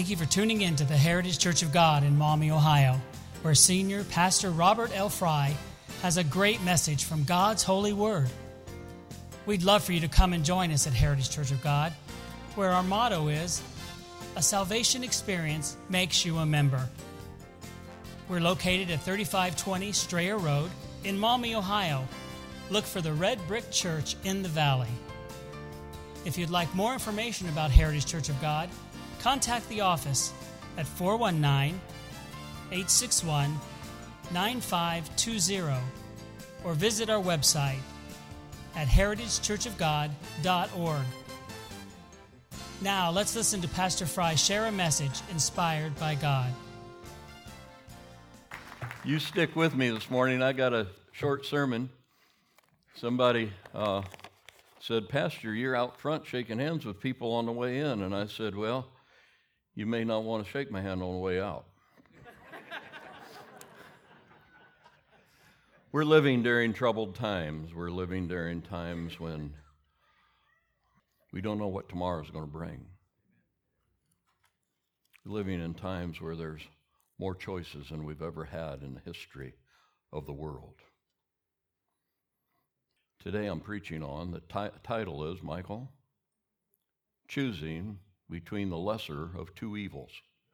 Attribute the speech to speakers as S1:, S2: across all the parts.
S1: Thank you for tuning in to the Heritage Church of God in Maumee, Ohio, where Senior Pastor Robert L. Fry has a great message from God's holy word. We'd love for you to come and join us at Heritage Church of God, where our motto is, a salvation experience makes you a member. We're located at 3520 Strayer Road in Maumee, Ohio. Look for the Red Brick Church in the valley. If you'd like more information about Heritage Church of God, contact the office at 419-861-9520 or visit our website at heritagechurchofgod.org. Now, let's listen to Pastor Fry share a message inspired by God.
S2: You stick with me this morning. I got a short sermon. Somebody said, Pastor, you're out front shaking hands with people on the way in. And I said, well, you may not want to shake my hand on the way out. We're living during troubled times. We're living during times when we don't know what tomorrow is going to bring. We're living in times where there's more choices than we've ever had in the history of the world. Today I'm preaching on, the title is, Michael, Choosing Between the Lesser of Two Evils.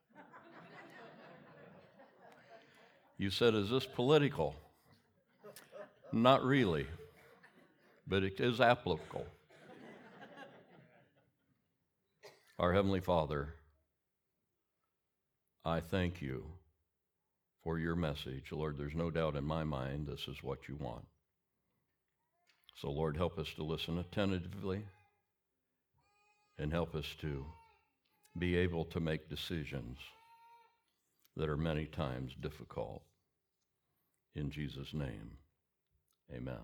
S2: You said, is this political? Not really, but it is applicable. Our Heavenly Father, I thank you for your message. Lord, there's no doubt in my mind this is what you want. So, Lord, help us to listen attentively and help us to be able to make decisions that are many times difficult. In Jesus' name, amen.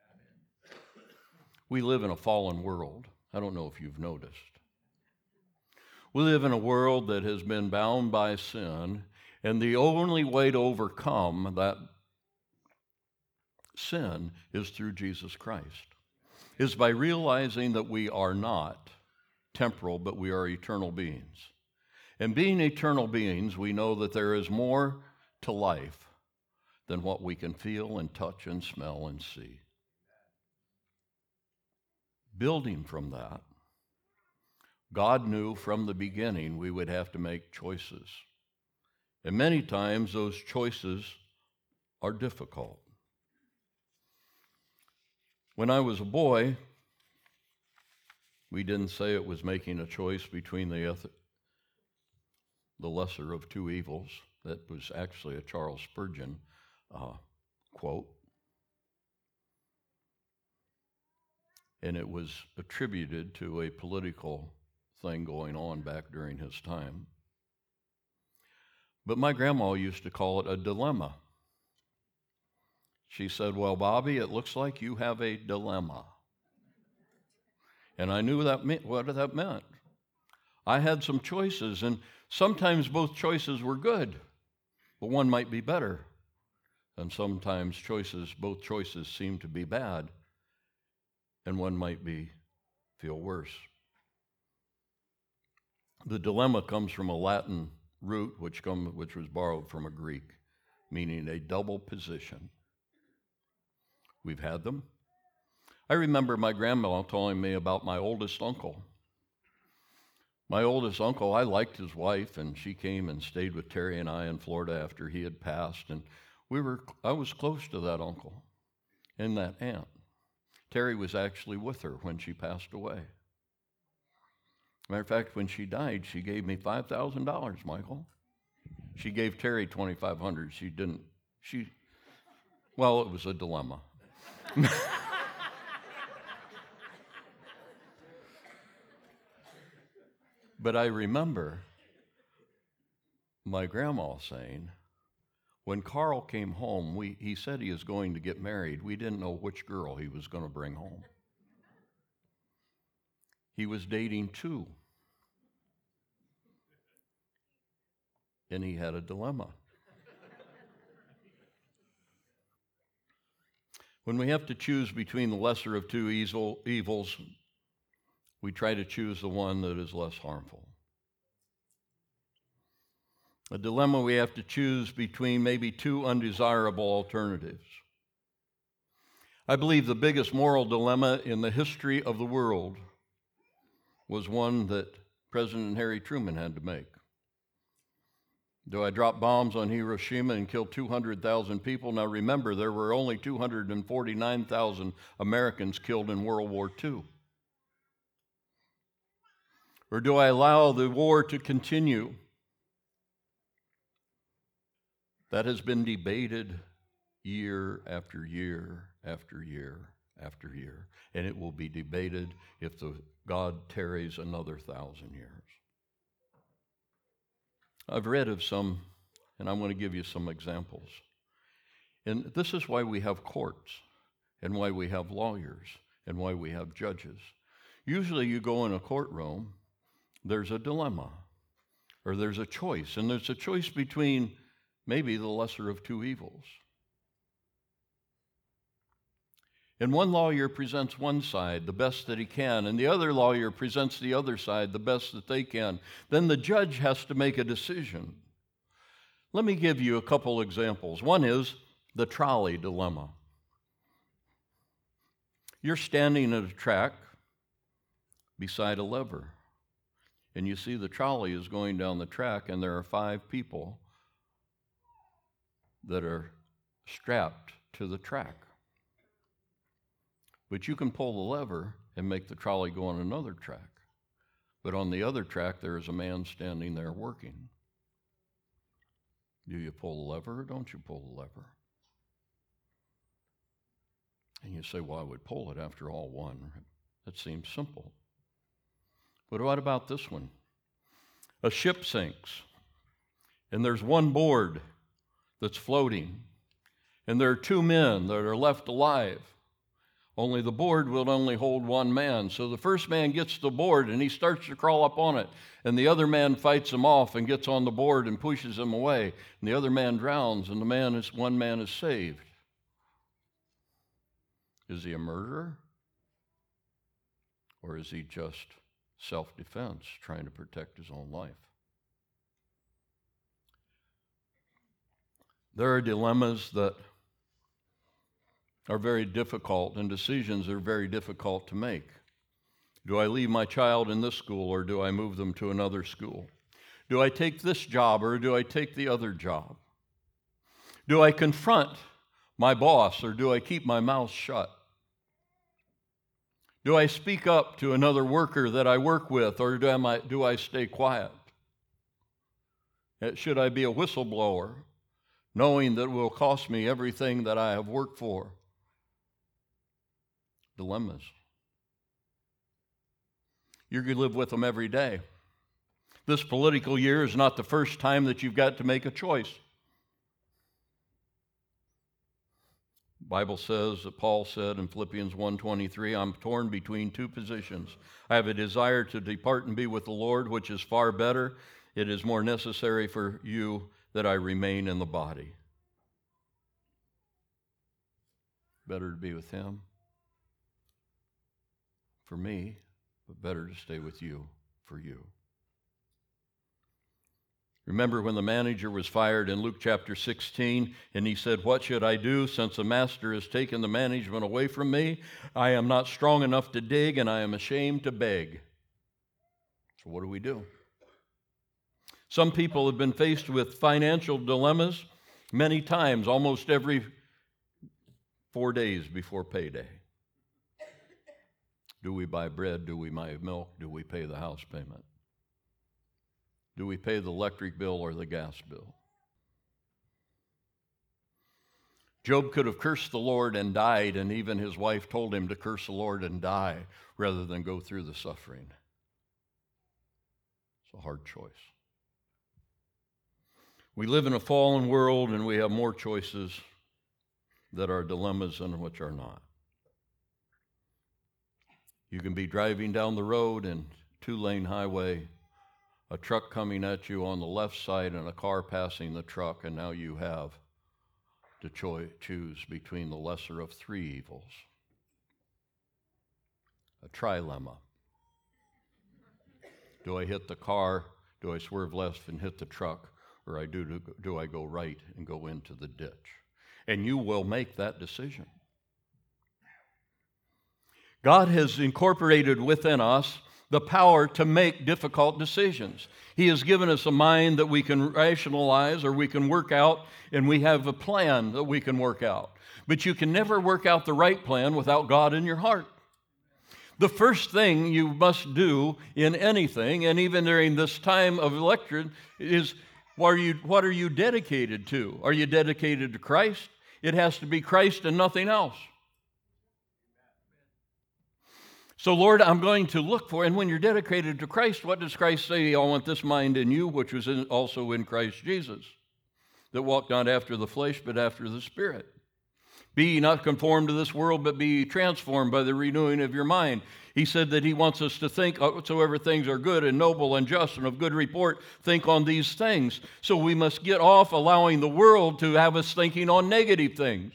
S2: We live in a fallen world. I don't know if you've noticed. We live in a world that has been bound by sin, and the only way to overcome that sin is through Jesus Christ, is by realizing that we are not temporal, but we are eternal beings. And being eternal beings, we know that there is more to life than what we can feel and touch and smell and see. Building from that, God knew from the beginning we would have to make choices. And many times those choices are difficult. When I was a boy, we didn't say it was making a choice between the lesser of two evils. That was actually a Charles Spurgeon quote. And it was attributed to a political thing going on back during his time. But my grandma used to call it a dilemma. She said, well, Bobby, it looks like you have a dilemma. And I knew what that meant. I had some choices, and sometimes both choices were good, but one might be better. And sometimes both choices seem to be bad, and one might feel worse. The dilemma comes from a Latin root, which was borrowed from a Greek, meaning a double position. We've had them. I remember my grandma telling me about my oldest uncle. My oldest uncle, I liked his wife, and she came and stayed with Terry and I in Florida after he had passed, and I was close to that uncle and that aunt. Terry was actually with her when she passed away. Matter of fact, when she died, she gave me $5,000, Michael. She gave Terry $2,500. She didn't. Well, it was a dilemma. But I remember my grandma saying, when Carl came home, he said he was going to get married. We didn't know which girl he was going to bring home. He was dating two. And he had a dilemma. When we have to choose between the lesser of two evils, we try to choose the one that is less harmful. A dilemma we have to choose between maybe two undesirable alternatives. I believe the biggest moral dilemma in the history of the world was one that President Harry Truman had to make. Do I drop bombs on Hiroshima and kill 200,000 people? Now remember, there were only 249,000 Americans killed in World War II. Or do I allow the war to continue? That has been debated year after year after year after year, and it will be debated if God tarries another 1,000 years. I've read of some, and I'm going to give you some examples. And this is why we have courts, and why we have lawyers, and why we have judges. Usually you go in a courtroom, there's a dilemma, or there's a choice, and there's a choice between maybe the lesser of two evils. And one lawyer presents one side, the best that he can, and the other lawyer presents the other side, the best that they can. Then the judge has to make a decision. Let me give you a couple examples. One is the trolley dilemma. You're standing at a track beside a lever, and you see the trolley is going down the track, and there are 5 people that are strapped to the track. But you can pull the lever and make the trolley go on another track. But on the other track, there is a man standing there working. Do you pull the lever or don't you pull the lever? And you say, well, I would pull it after all one. That seems simple. But what about this one? A ship sinks, and there's one board that's floating, and there are 2 men that are left alive. Only the board will only hold one man. So the first man gets the board and he starts to crawl up on it. And the other man fights him off and gets on the board and pushes him away. And the other man drowns and one man is saved. Is he a murderer? Or is he just self-defense, trying to protect his own life? There are dilemmas that are very difficult, and decisions are very difficult to make. Do I leave my child in this school, or do I move them to another school? Do I take this job, or do I take the other job? Do I confront my boss, or do I keep my mouth shut? Do I speak up to another worker that I work with, or do I stay quiet? Should I be a whistleblower, knowing that it will cost me everything that I have worked for? Dilemmas. You're going to live with them every day. This political year is not the first time that you've got to make a choice. The Bible says that Paul said in Philippians 1:23, I'm torn between 2 positions. I have a desire to depart and be with the Lord, which is far better. It is more necessary for you that I remain in the body. Better to be with him for me, but better to stay with you for you. Remember when the manager was fired in Luke chapter 16, and he said, what should I do since the master has taken the management away from me? I am not strong enough to dig, and I am ashamed to beg. So what do we do? Some people have been faced with financial dilemmas many times, almost every 4 days before payday. Do we buy bread? Do we buy milk? Do we pay the house payment? Do we pay the electric bill or the gas bill? Job could have cursed the Lord and died, and even his wife told him to curse the Lord and die rather than go through the suffering. It's a hard choice. We live in a fallen world, and we have more choices that are dilemmas than which are not. You can be driving down the road in 2-lane highway, a truck coming at you on the left side and a car passing the truck, and now you have to choose between the lesser of 3 evils. A trilemma. Do I hit the car? Do I swerve left and hit the truck? or do I go right and go into the ditch? And you will make that decision. God has incorporated within us the power to make difficult decisions. He has given us a mind that we can rationalize or we can work out, and we have a plan that we can work out. But you can never work out the right plan without God in your heart. The first thing you must do in anything, and even during this time of election, is what are you dedicated to? Are you dedicated to Christ? It has to be Christ and nothing else. So, Lord, I'm going to look for, and when you're dedicated to Christ, what does Christ say? I want this mind in you, which was also in Christ Jesus, that walked not after the flesh, but after the Spirit. Be ye not conformed to this world, but be ye transformed by the renewing of your mind. He said that he wants us to think whatsoever things are good and noble and just and of good report, think on these things. So we must get off allowing the world to have us thinking on negative things.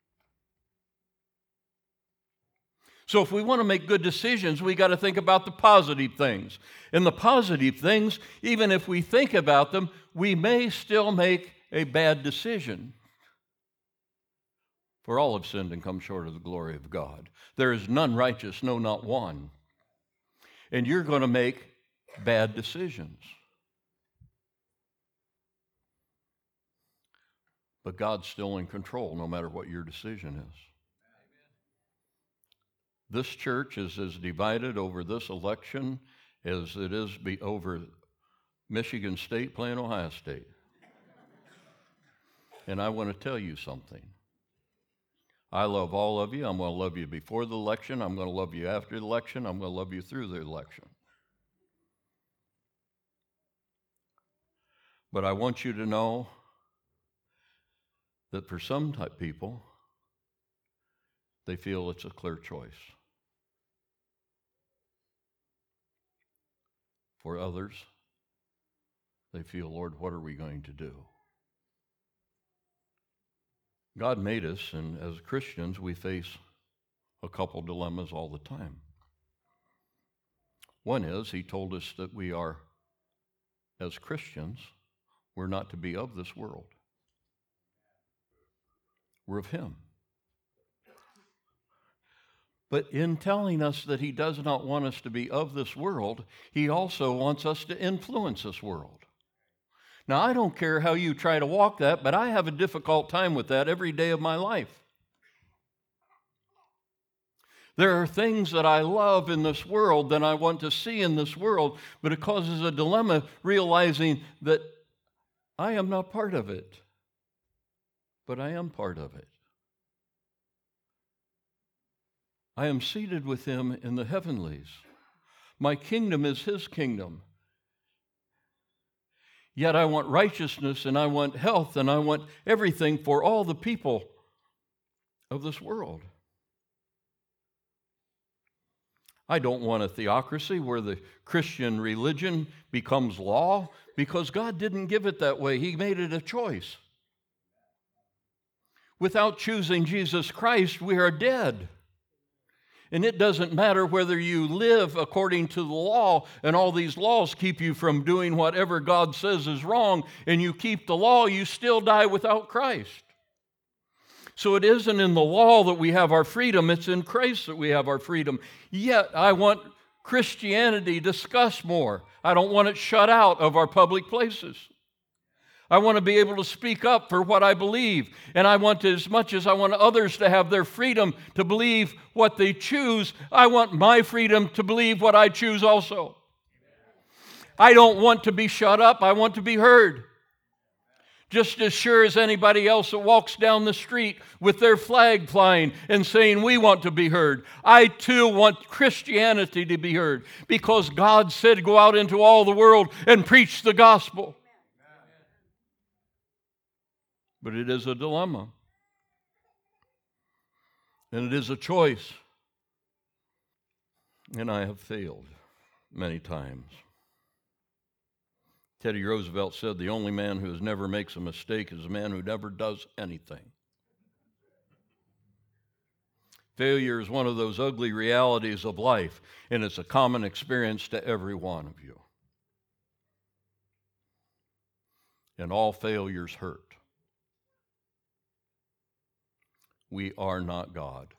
S2: So if we want to make good decisions, we got to think about the positive things. And the positive things, even if we think about them, we may still make a bad decision. For all have sinned and come short of the glory of God. There is none righteous, no, not one. And you're going to make bad decisions. But God's still in control, no matter what your decision is. This church is as divided over this election as it is over Michigan State playing Ohio State. And I want to tell you something. I love all of you. I'm going to love you before the election. I'm going to love you after the election. I'm going to love you through the election. But I want you to know that for some type people, they feel it's a clear choice. For others, they feel, Lord, what are we going to do? God made us, and as Christians, we face a couple dilemmas all the time. One is, he told us that we are, as Christians, we're not to be of this world. We're of him. But in telling us that he does not want us to be of this world, he also wants us to influence this world. Now, I don't care how you try to walk that, but I have a difficult time with that every day of my life. There are things that I love in this world that I want to see in this world, but it causes a dilemma realizing that I am not part of it, but I am part of it. I am seated with him in the heavenlies. My kingdom is his kingdom. Yet I want righteousness, and I want health, and I want everything for all the people of this world. I don't want a theocracy where the Christian religion becomes law, because God didn't give it that way. He made it a choice. Without choosing Jesus Christ, we are dead. And it doesn't matter whether you live according to the law, and all these laws keep you from doing whatever God says is wrong, and you keep the law, you still die without Christ. So it isn't in the law that we have our freedom, it's in Christ that we have our freedom. Yet I want Christianity discussed more. I don't want it shut out of our public places. I want to be able to speak up for what I believe. And I want to, as much as I want others to have their freedom to believe what they choose, I want my freedom to believe what I choose also. I don't want to be shut up. I want to be heard. Just as sure as anybody else that walks down the street with their flag flying and saying, we want to be heard. I too want Christianity to be heard, because God said, go out into all the world and preach the gospel. But it is a dilemma. And it is a choice. And I have failed many times. Teddy Roosevelt said, the only man who never makes a mistake is a man who never does anything. Failure is one of those ugly realities of life, and it's a common experience to every one of you. and all failures hurt. We are not God,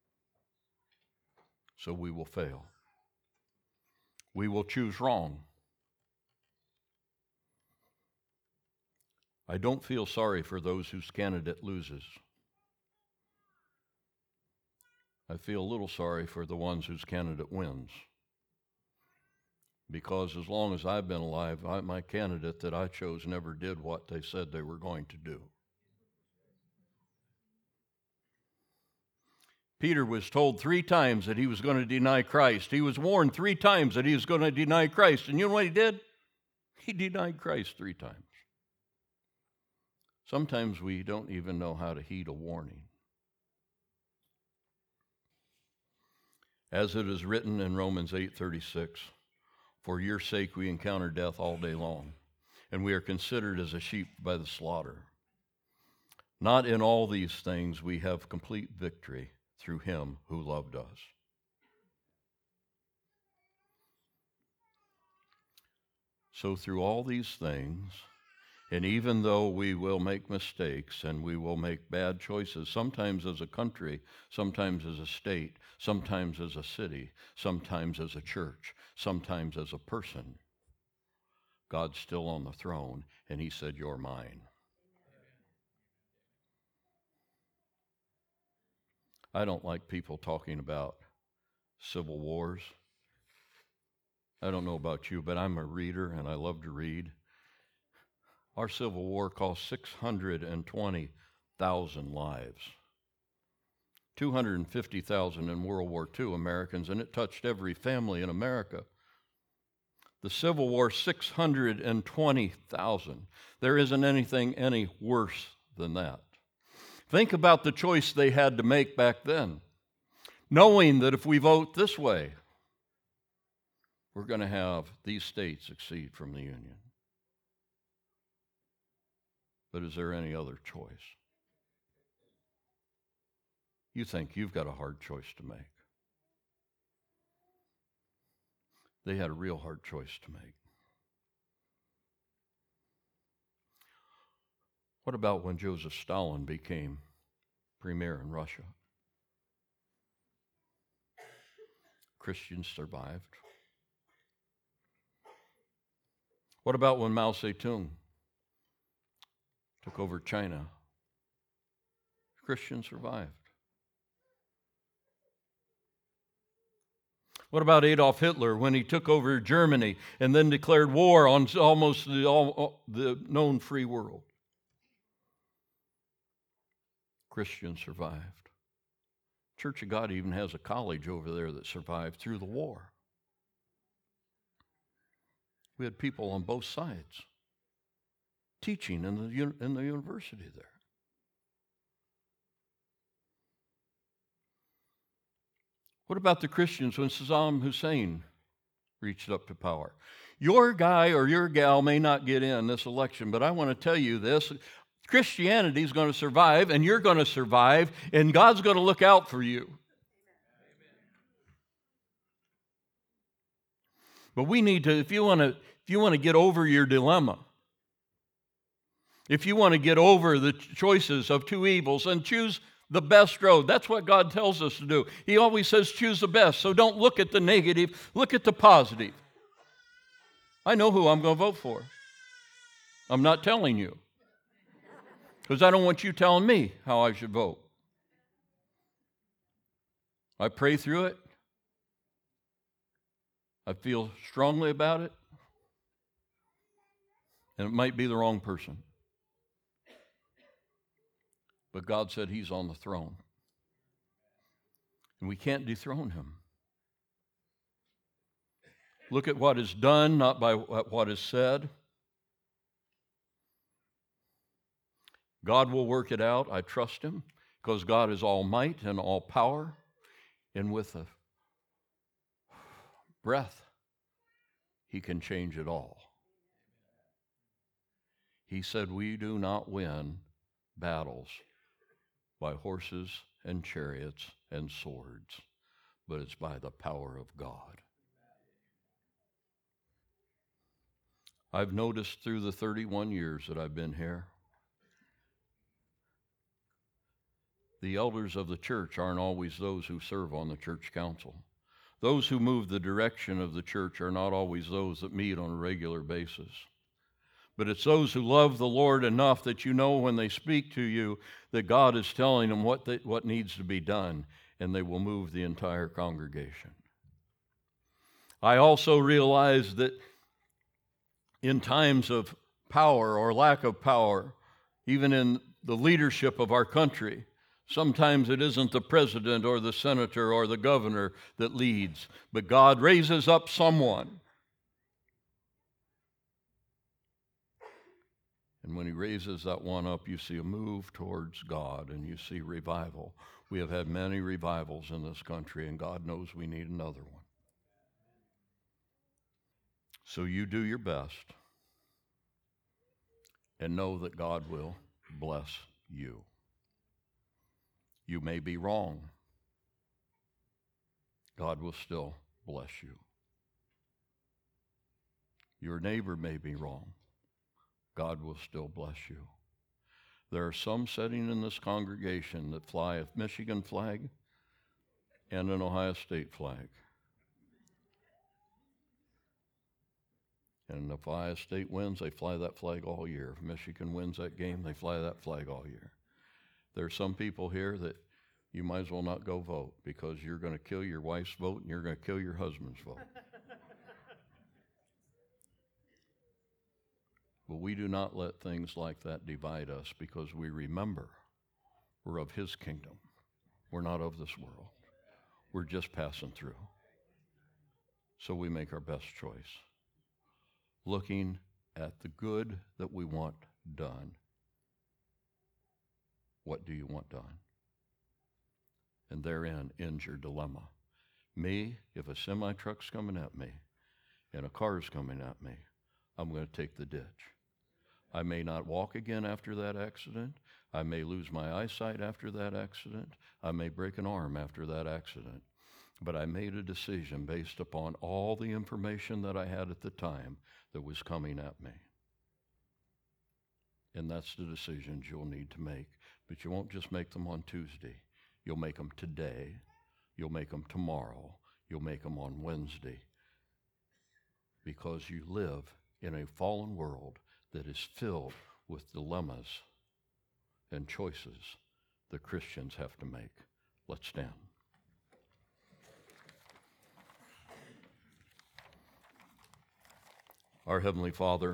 S2: so we will fail. We will choose wrong. I don't feel sorry for those whose candidate loses. I feel a little sorry for the ones whose candidate wins. Because as long as I've been alive, my candidate that I chose never did what they said they were going to do. Peter was told 3 times that he was going to deny Christ. He was warned 3 times that he was going to deny Christ. And you know what he did? He denied Christ 3 times. Sometimes we don't even know how to heed a warning. As it is written in Romans 8:36, for your sake we encounter death all day long, and we are considered as a sheep by the slaughter. Not in all these things we have complete victory through him who loved us. So through all these things, and even though we will make mistakes and we will make bad choices, sometimes as a country, sometimes as a state, sometimes as a city, sometimes as a church, sometimes as a person, God's still on the throne, and he said, you're mine. I don't like people talking about civil wars. I don't know about you, but I'm a reader and I love to read. Our Civil War cost 620,000 lives. 250,000 in World War II Americans, and it touched every family in America. The Civil War, 620,000. There isn't anything any worse than that. Think about the choice they had to make back then, knowing that if we vote this way, we're going to have these states secede from the Union. But is there any other choice? You think you've got a hard choice to make. They had a real hard choice to make. What about when Joseph Stalin became premier in Russia? Christians survived. What about when Mao Zedong took over China? Christians survived. What about Adolf Hitler when he took over Germany and then declared war on almost the known free world? Christians survived. Church of God even has a college over there that survived through the war. We had people on both sides teaching in the university there. What about the Christians when Saddam Hussein reached up to power? Your guy or your gal may not get in this election, but I want to tell you this. Christianity is going to survive, and you're going to survive, and God's going to look out for you. Amen. But we need to, if you want to get over your dilemma, if you want to get over the choices of 2 evils and choose the best road, that's what God tells us to do. He always says choose the best, so don't look at the negative, look at the positive. I know who I'm going to vote for. I'm not telling you, because I don't want you telling me how I should vote. I pray through it. I feel strongly about it. And it might be the wrong person. But God said he's on the throne. And we can't dethrone him. Look at what is done, not by what is said. God will work it out. I trust him, because God is all might and all power. And with a breath, he can change it all. He said, we do not win battles by horses and chariots and swords, but it's by the power of God. I've noticed through the 31 years that I've been here, the elders of the church aren't always those who serve on the church council. Those who move the direction of the church are not always those that meet on a regular basis. But it's those who love the Lord enough that you know when they speak to you that God is telling them what needs to be done, and they will move the entire congregation. I also realize that in times of power or lack of power, even in the leadership of our country, sometimes it isn't the president or the senator or the governor that leads, but God raises up someone. And when he raises that one up, you see a move towards God and you see revival. We have had many revivals in this country, and God knows we need another one. So you do your best and know that God will bless you. You may be wrong. God will still bless you. Your neighbor may be wrong. God will still bless you. There are some sitting in this congregation that fly a Michigan flag and an Ohio State flag. And if Ohio State wins, they fly that flag all year. If Michigan wins that game, they fly that flag all year. There are some people here that you might as well not go vote because you're going to kill your wife's vote and you're going to kill your husband's vote. But we do not let things like that divide us because we remember we're of his kingdom. We're not of this world. We're just passing through. So we make our best choice, looking at the good that we want done. What do you want done? And therein ends your dilemma. Me, if a semi-truck's coming at me and a car's coming at me, I'm going to take the ditch. I may not walk again after that accident. I may lose my eyesight after that accident. I may break an arm after that accident. But I made a decision based upon all the information that I had at the time that was coming at me. And that's the decisions you'll need to make. But you won't just make them on Tuesday. You'll make them today. You'll make them tomorrow. You'll make them on Wednesday. Because you live in a fallen world that is filled with dilemmas and choices that Christians have to make. Let's stand. Our Heavenly Father,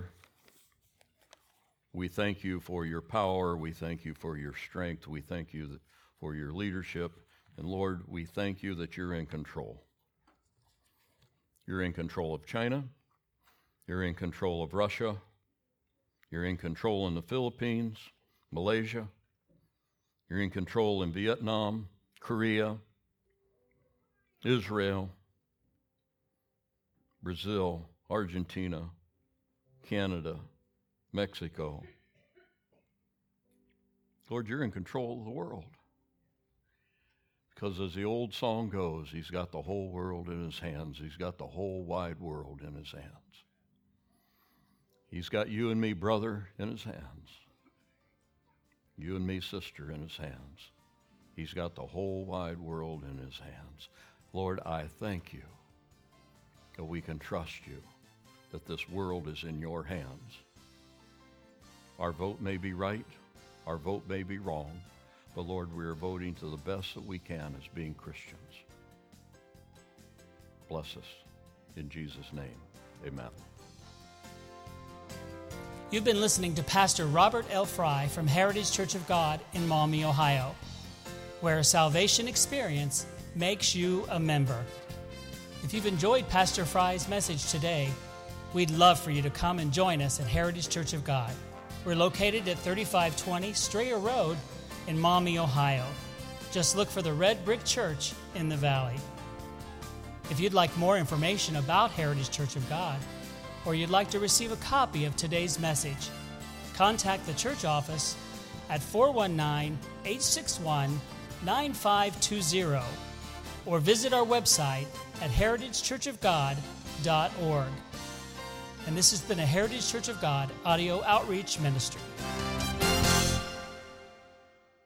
S2: we thank you for your power. We thank you for your strength. We thank you for your leadership. And Lord, we thank you that you're in control. You're in control of China. You're in control of Russia. You're in control in the Philippines, Malaysia. You're in control in Vietnam, Korea, Israel, Brazil, Argentina, Canada, Mexico. Lord, you're in control of the world. Because as the old song goes, he's got the whole world in his hands. He's got the whole wide world in his hands. He's got you and me, brother, in his hands. You and me, sister, in his hands. He's got the whole wide world in his hands. Lord, I thank you that we can trust you, that this world is in your hands. Our vote may be right, our vote may be wrong, but Lord, we are voting to the best that we can as being Christians. Bless us. In Jesus' name, amen.
S1: You've been listening to Pastor Robert L. Fry from Heritage Church of God in Maumee, Ohio, where a salvation experience makes you a member. If you've enjoyed Pastor Fry's message today, we'd love for you to come and join us at Heritage Church of God. We're located at 3520 Strayer Road in Maumee, Ohio. Just look for the red brick church in the valley. If you'd like more information about Heritage Church of God, or you'd like to receive a copy of today's message, contact the church office at 419-861-9520 or visit our website at heritagechurchofgod.org. and this has been a Heritage Church of God audio outreach ministry.